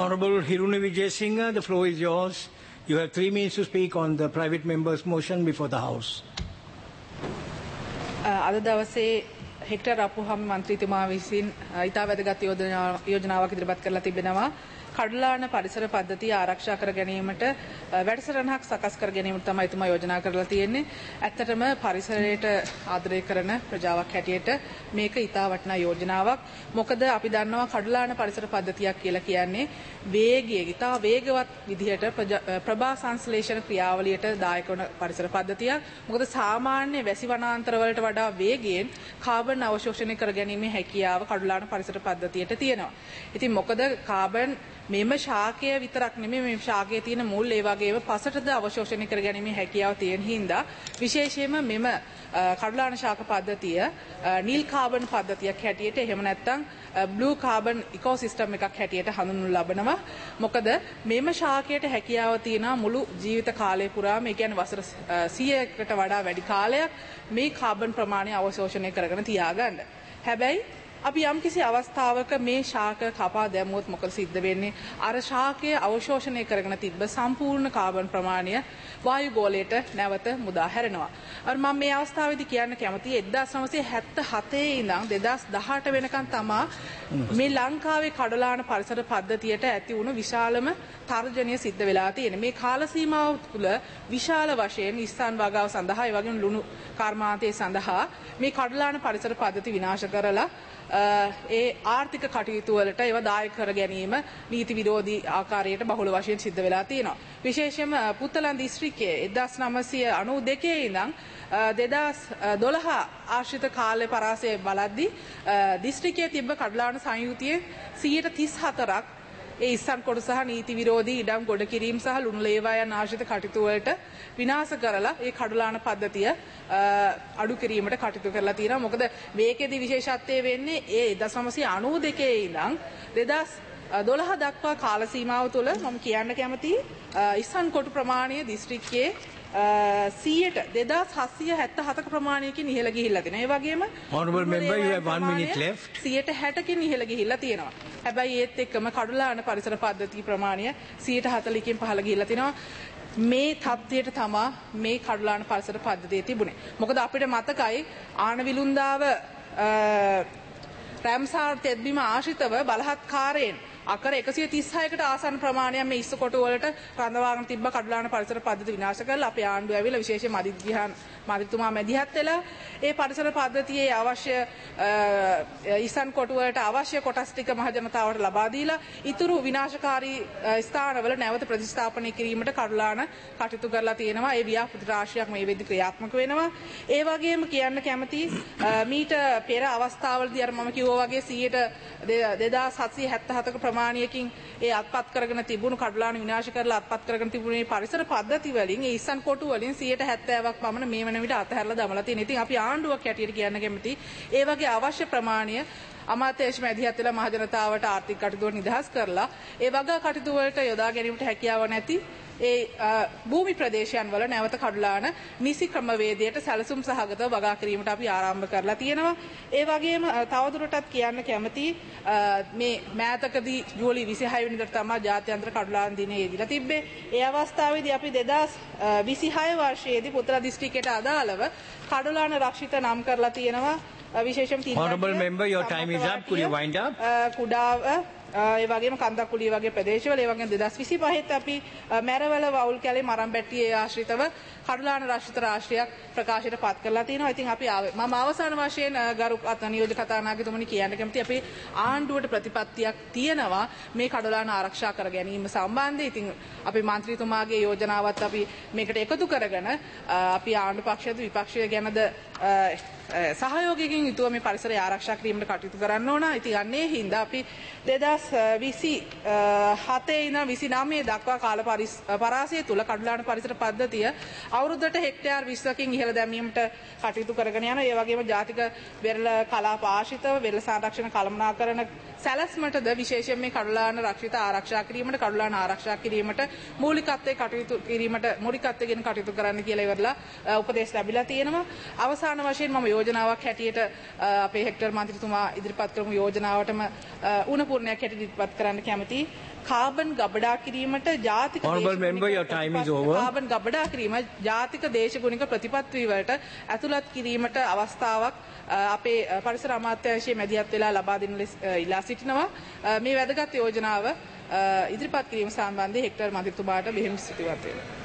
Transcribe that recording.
Honorable Hiruni Vijayasinghe, the floor is yours. You have 3 minutes to speak on the private member's motion before the House. අද දවසේ hectare අපුහම මන්ත්‍රීතුමා විසින් ඉතා වැදගත් යෝජනාවක් ඉදිරිපත් කරලා තිබෙනවා. කඩලාන පරිසර පද්ධතිය ආරක්ෂා කර ගැනීමට වැඩසටහනක් සකස් කර ගැනීමට තමයි එතුමා යෝජනා කරලා තියෙන්නේ. ඇත්තටම පරිසරයට ආදරය කරන ප්‍රජාවක් හැටියට මේක ඉතා වටිනා යෝජනාවක්. මොකද අපි දන්නවා කඩලාන පරිසර පද්ධතියක් කියලා කියන්නේ වේගයේ ඉතා වේගවත් විදිහට ප්‍රභා සංශ්ලේෂණ ක්‍රියාවලියට දායක වන පරිසර පද්ධතියක්. මොකද සාමාන්‍ය වැසි වනාන්තර වලට වඩා වේගයෙන් කාබන් අවශෝෂණය කර ගැනීමේ හැකියාව කඩලාන පරිසර පද්ධතියට තියෙනවා. ඉතින් මොකද කාබන් මෙම ශාකය විතරක් නෙමෙයි මේ ශාකයේ තියෙන මුල් ඒ වගේම පසටද අවශෝෂණය කර ගැනීමේ හැකියාව තියෙන හින්දා විශේෂයෙන්ම මෙම කඩලාන ශාක පද්ධතිය නිල් කාබන් පද්ධතියක් හැටියට එහෙම නැත්නම් බ්ලූ කාබන් ඉකෝසිස්ටම් එකක් හැටියට හඳුන්වනු ලබනවා. මොකද මෙම ශාකයට හැකියාව තියෙන මුළු ජීවිත කාලය පුරාම ඒ කියන්නේ වසර 100කට වඩා වැඩි කාලයක් මේ කාබන් ප්‍රමාණය අවශෝෂණය කරගෙන තියාගන්න. හැබැයි අපි යම්කිසි අවස්ථාවක මේ ශාක කපා දැමුවොත් මොකද සිද්ධ වෙන්නේ? අර ශාකය අවශෝෂණය කරගෙන තිබ්බ සම්පූර්ණ කාබන් ප්‍රමාණය වායු ගෝලයට නැවත මුදා හැරෙනවා. අර මම මේ අවස්ථාවේදී කියන්න කැමතියි 1977 ඉඳන් 2018 වෙනකන් තමා මේ ලංකාවේ කඩලාන පරිසර පද්ධතියට ඇති වුණු විශාලම තර්ජනය සිද්ධ වෙලා තියෙනවා. මේ කාල සීමාව තුළ විශාල වශයෙන් ඉස්සන් වගාව සඳහා ඒ වගේම ලුණු කර්මාන්තයේ සඳහා මේ කඩලාන පරිසර පද්ධති විනාශ කරලා ඒ ආර්ථික කටයුතු වලට ඒවා දායක කර ගැනීම නීති විරෝධී ආකාරයට බහුල වශයෙන් සිද්ධ වෙලා තියෙනවා. විශේෂයෙන්ම පුත්තලන් දිස්ත්‍රික්කයේ 1992 ඉඳන් 2012 ආශ්‍රිත කාලේ පරාසය බලද්දී දිස්ත්‍රික්කයේ තිබ්බ කඩලාන සංයුතියේ 134ක් ඒ ඉස්සන් කොට සහ නීති විරෝධී ඉඩම් ගොඩ කිරීම සහ ලුණු ලේවා යන ආශ්‍රිත කටයුතු වලට විනාශ කරලා ඒ කඩලාන පද්ධතිය අඩු කිරීමට කටයුතු කරලා තියෙනවා. මොකද මේකෙදි විශේෂත්වය වෙන්නේ ඒ 1992 ඉඳන් 2012 දක්වා කාල සීමාව තුළ මම කියන්න කැමතියි ඉස්සන් කොටු ප්‍රමාණය දිස්ත්‍රික්කයේ 2777ක ප්‍රමාණයකින් ඉහළ ගිහිල්ලා තියෙනවා. ඒ වගේම Honorable member, you have 1 minute left. 60කින් ඉහළ ගිහිල්ලා තියෙනවා. හැබැයි ඒත් එක්කම කඩලාන පරිසර පද්ධති ප්‍රමාණය 140කින් පහළ ගිහිල්ලා තියෙනවා. මේ තත්ත්වයට තමා මේ කඩලාන පරිසර පද්ධතිය තිබුණේ. මොකද අපිට මතකයි ආනවිලුන්දාව රැම්සාර් තෙත්බිම ආශ්‍රිතව බලහත්කාරයෙන් අකර 136කට ආසන්න ප්‍රමාණයක් මේ ඉස්සකොටු වලට රඳවාගෙන තිබ්බ කඩලාන පරිසර පද්ධති විනාශ කරලා අපේ ආණ්ඩුව ඇවිල්ලා විශේෂයෙන් මදිතුමා මැදිහත් වෙලා ඒ පරිසර පද්ධතියේ අවශ්‍ය ඉස්සන් කොටු වලට අවශ්‍ය කොටස් ටික මහ ජනතාවට ලබා දීලා ඉතුරු විනාශකාරී ස්ථානවල නැවත ප්‍රතිස්ථාපනය කිරීමට කඩලාන කටයුතු කරලා තියෙනවා. ඒ ව්‍යාපෘති රාශියක් මේ වෙද්දී ක්‍රියාත්මක වෙනවා. ඒ වගේම කියන්න කැමති මීට පෙර අවස්ථාවලදී අර මම කිව්වා වගේ 2777ක ප්‍රමාණයකින් ඒ අත්පත් කරගෙන තිබුණු කඩලාන විනාශ කරලා අත්පත් කරගෙන තිබුණු මේ පරිසර පද්ධති වලින් ඒ ඉස්සන් කොටු වලින් 70%ක් පමණ මේ වන විට අතහැරලා දමලා තියෙනවා. ඉතින් අපි ආණ්ඩුවක් හැටියට කියන්න කැමති ඒ වගේ අවශ්‍ය ප්‍රමාණය අමාත්‍යාංශ මැදිහත් වෙලා මහ ජනතාවට ආර්ථික කටයුතු නිදහස් කරලා ඒ වගේ කටයුතු වලට යොදා ගැනීමට හැකියාව නැති ඒ භූමි ප්‍රදේශයන් වල නැවත කඩලාන නිසි ක්‍රමවේදයට සැලසුම් සහගතව වගා කිරීමට අපි ආරම්භ කරලා තියෙනවා. ඒ වගේම තවදුරටත් කියන්න කැමති මේ මෑතකදී ජූලි 26 වෙනිදාට තමයි ජාත්‍යන්තර කඩලාන දිනය යෙදිලා තිබ්බේ. ඒ අවස්ථාවේදී අපි 2026 වර්ෂයේදී පුත්තල දිස්ත්‍රික්කයට අදාළව කඩලාන රක්ෂිත නම් කරලා තියෙනවා. විශේෂම Honorable member, your time is up. Could you wind up? කුඩාව ඒ වගේම කන්දකුලිය වගේ ප්‍රදේශවල ඒ වගේම 2025 අපි මැරවල වවුල් කැලේ මරම්බැට්ටියේ ආශ්‍රිතව කඩලාන රක්ෂිත රාශියක් ප්‍රකාශයට පත් කරලා තියෙනවා. ඉතින් අපි මම අවසාන වශයෙන් ගරු නියෝජක කතානායකතුමනි කියන්න කැමති අපේ ආණ්ඩුවට ප්‍රතිපත්තියක් තියෙනවා මේ කඩලාන ආරක්ෂා කර ගැනීම සම්බන්ධයෙන්. ඉතින් අපි මන්ත්‍රීතුමාගේ යෝජනාවත් අපි මේකට එකතු කරගෙන අපි ආණ්ඩු පක්ෂයද විපක්ෂය ගැනද සහයෝගයකින් යුතුව මේ පරිසරය ආරක්ෂා කිරීමට කටයුතු කරන්න ඕන. ඉතින් අන්නේ හින්දා අපි 2027 ඉඳන් 29 දක්වා කාල පරාසය තුල කඩලාන පරිසර පද්ධතිය අවුරුද්දට හෙක්ටයාර් 20කින් ඉහළ දැමීමට කටයුතු කරගෙන යනවා. ඒ වගේම ජාතික වෙරළ කලාප ආශ්‍රිතව වෙරළ සංරක්ෂණ කළමනාකරණ සැලැස්මටද විශේෂයෙන් මේ කඩලාන රක්ෂිත ආරක්ෂා කිරීමට කඩලාන ආරක්ෂා කිරීමට මූලිකත්වයේ කටයුතු කිරීමට මූලිකත්වයෙන් කටයුතු කරන්න කියලා ඉවරලා උපදේශ ලැබිලා තියෙනවා. අවසාන වශයෙන් මම යෝජනාවක් හැටියට අපේ හෙක්ටර් මන්ත්‍රීතුමා ඉදිරිපත් කරපු යෝජනාවටම උණපූර්ණයක් හැටියට ඉදිරිපත් කරන්න කැමතියි. කාබන් ගබඩා කිරීමට ජාතික කාබන් ගබඩා කිරීම ජාතික දේශගුණික ප්‍රතිපත්ති වලට ඇතුළත් කිරීමට අවස්ථාවක් අපේ පරිසර අමාත්‍යාංශයේ මැදිහත් වෙලා ලබා දෙන ඉල්ලා සිටිනවා. මේ වැදගත් යෝජනාව ඉදිරිපත් කිරීම සම්බන්ධයෙන් හෙක්ටර් මන්ත්‍රීතුමාට බෙහෙවින් ස්තුතිවන්ත වෙනවා.